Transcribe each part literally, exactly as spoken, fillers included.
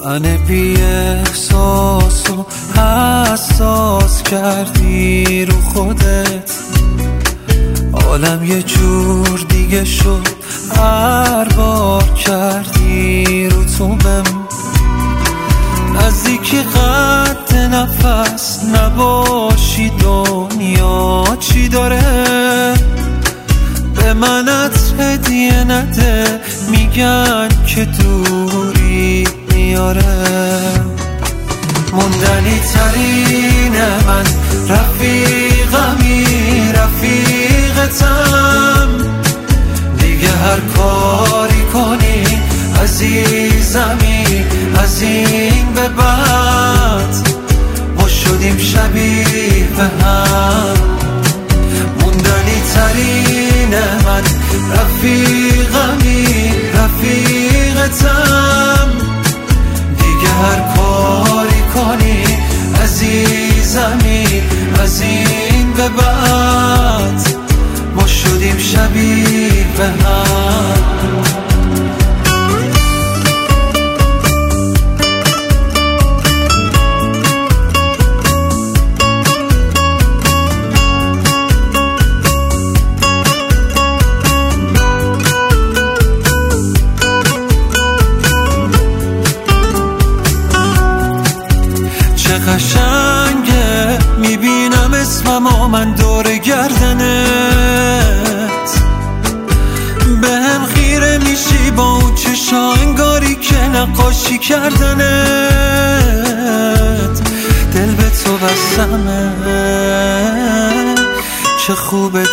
من بی احساس و حساس کردی رو خودت، عالم یه جور دیگه شد هر بار کردی رو تو بم. نزدیکی قد نفس نباشی دنیا چی داره، به منت هدیه نده میگن که دوری میاره. موندنی ترین من رفیقمی رفیقتم، دیگه هر کاری کنی عزیزمی از این به بعد ما شدیم شبیه به هم. موندنی ترین من رفیقمی رفیقتم، دیگه هر کاری کنی عزیزمی از این به بعد ما شدیم شبیه به هم. قشنگه میبینم اسممو من دور گردنت، به هم خیره میشی با اون چشا انگاری که نقاشی کردنت. دل به تو بستمه چه خوبه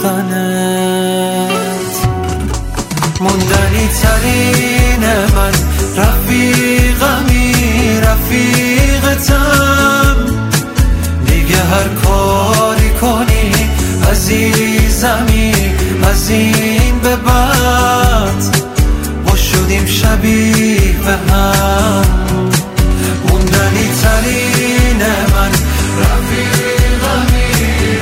داشتنت. موندنی ترین من رفیقمی رفیقتم، دیگه هر کاری کنی عزیزمی از این به بعد ما شدیم شبیه به هم. موندنی ترین من رفیقمی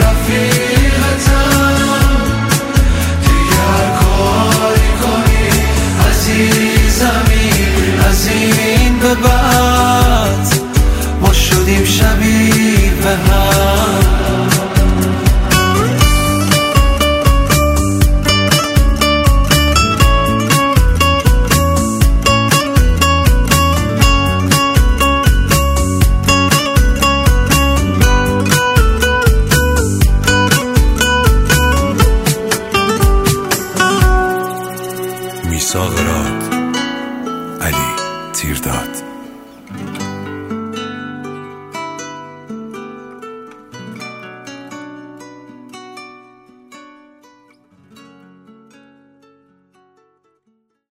رفیقتم، دیگه هر کاری کنی عزیزمی از این به بعد ما شدیم شبیه به هم. میثاق راد، علی تیرداد.